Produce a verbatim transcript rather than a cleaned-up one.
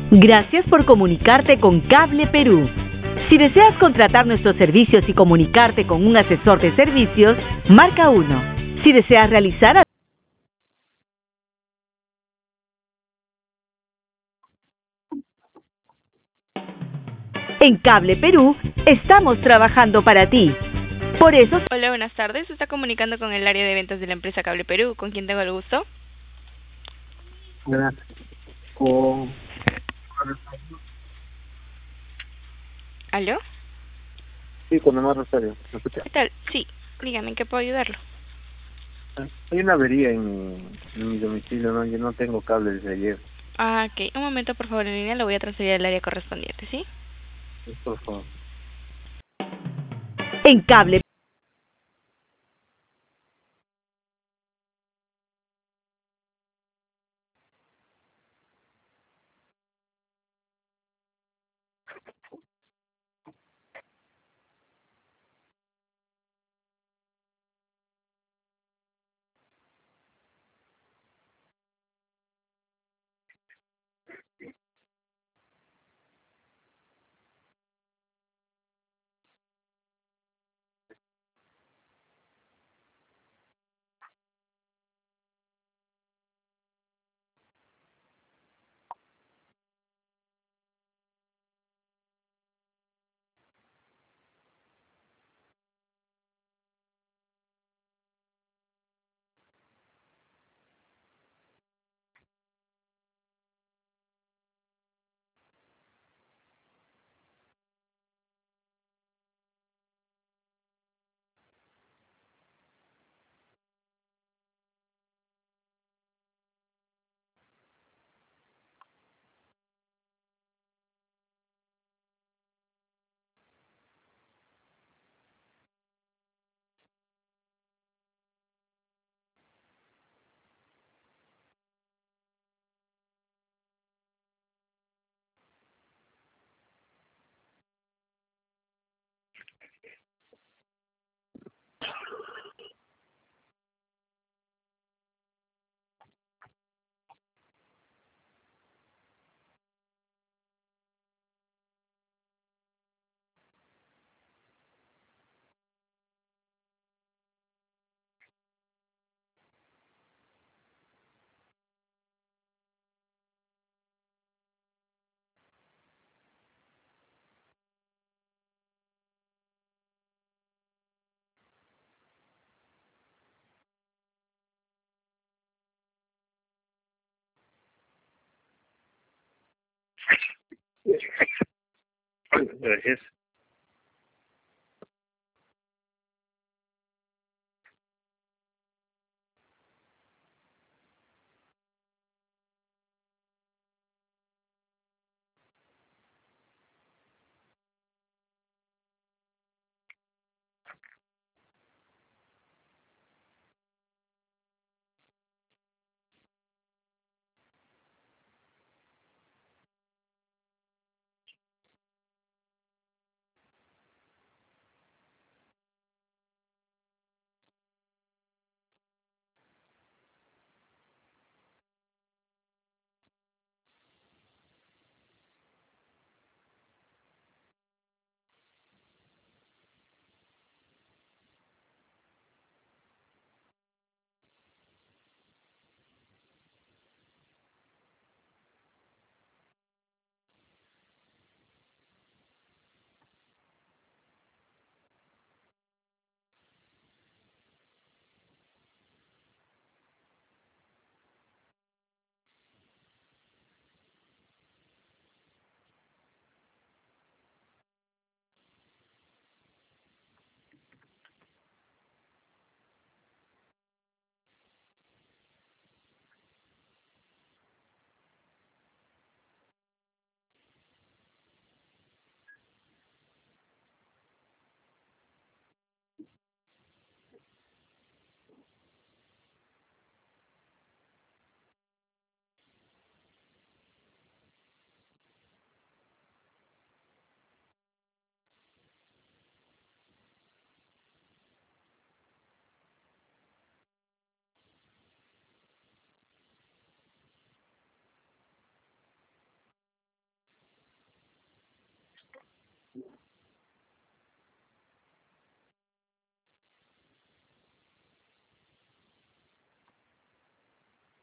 Gracias por comunicarte con Cable Perú. Si deseas contratar nuestros servicios y comunicarte con un asesor de servicios, marca uno. Si deseas realizar... En Cable Perú, estamos trabajando para ti. Por eso... Hola, buenas tardes. Se está comunicando con el área de ventas de la empresa Cable Perú. ¿Con quién tengo el gusto? Gracias. Con... ¿Aló? Sí, con Omar Rosario. ¿Me escucha? ¿Qué tal? Sí, dígame, ¿en qué puedo ayudarlo? Hay una avería en mi, en mi domicilio, ¿no? Yo no tengo cable desde ayer. Ah, ok. Un momento, por favor, en línea. Lo voy a transferir al área correspondiente, ¿sí? Por favor. En Cable Gracias.